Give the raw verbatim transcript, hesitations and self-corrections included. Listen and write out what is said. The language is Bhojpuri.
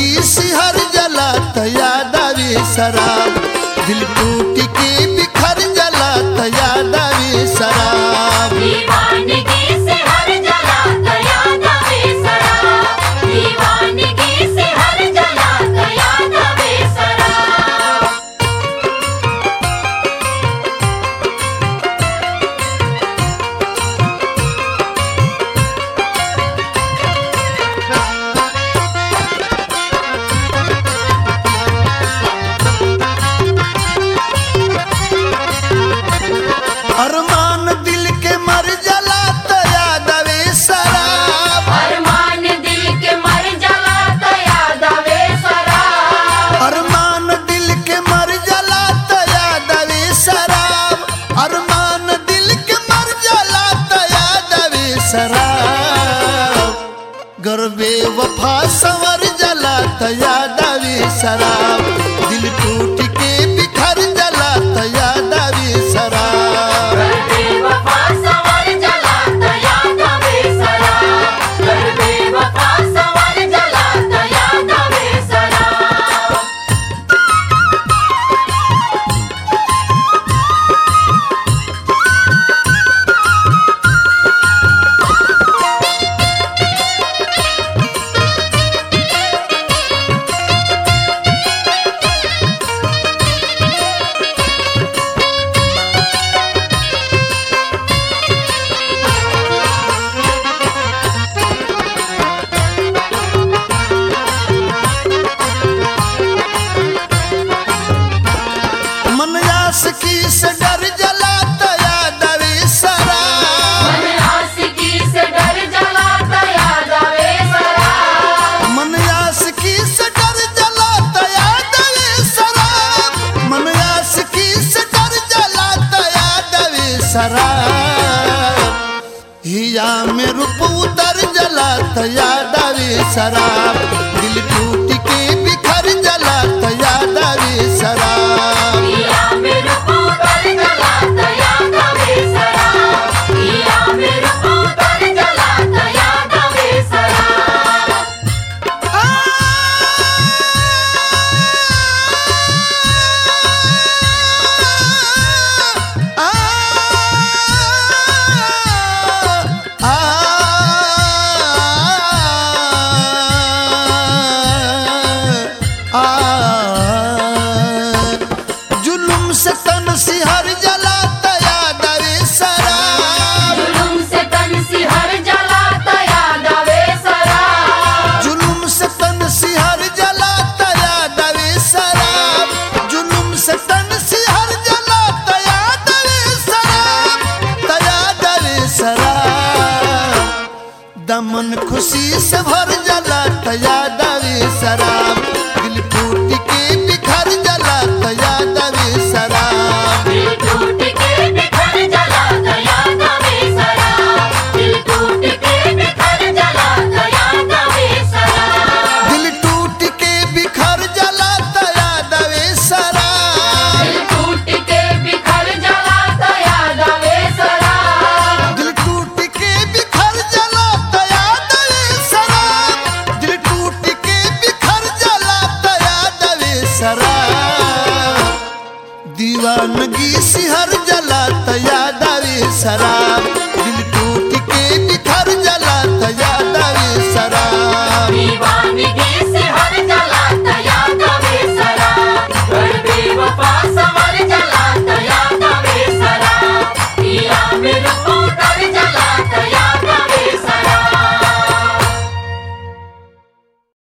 दीवानगी सिहर जला त याद आवे शराब, दिल टूट के बिखर जला त याद आवे शराब। दीवानगी से हर जला त याद आवे शराब, दीवानगी से हर जला त याद आवे शराब। अरमान दिल के मर जला त याद आवे शराब, अरमान दिल के मर जला त याद आवे शराब, अरमान दिल के मर जला त याद आवे शराब, अरमान दिल के मर जला त याद आवे शराब। गर्बे वफा संवर जला त याद आवे शराब, दिल टूट के बिखर जला त याद आवे शराब। बेवफा संवर जला त याद आवे शराब, बेवफा संवर जला त याद आवे शराब। मन आशिकी से डर जला त याद आवे शराब, मन आशिकी से डर जला त याद आवे शराब, मन आशिकी से डर जला त याद आवे शराब, मन आशिकी से डर जला त याद आवे शराब। हिया में रूप उतर जला त याद आवे शराब, दिल टूट के बिखर जला त याद आवे शराब। पिया मेरे पुतर जला त याद आवे शराब, पिया मेरे पुतर जला त याद आवे शराब। आ, आ, आ, आ, जुल्म से तन सिहर जला त याद आवे शराब, जुलुम से तन सिहर जला त याद आवे शराब, जुल्म से तन सिहर जला त याद आवे शराब, जुल्म से तन सिहर जला त याद आवे शराब, त याद आवे शराब। दमन खुशी से भर जला त याद आवे शराब, दिल टूट के बिखर जला त याद आवे शराब। दिल टूट के बिखर जला त याद आवे शराब, दिल टूट के बिखर जला त याद आवे शराब, दिल टूट के बिखर जला त याद आवे शराब, दिल टूट के बिखर जला त याद आवे शराब। दिल टूट के बिखर जला त याद आवे शराब, दिल टूट के बिखर जला त याद आवे शराब। दीवानगी सिहर जला त याद आवे शराब,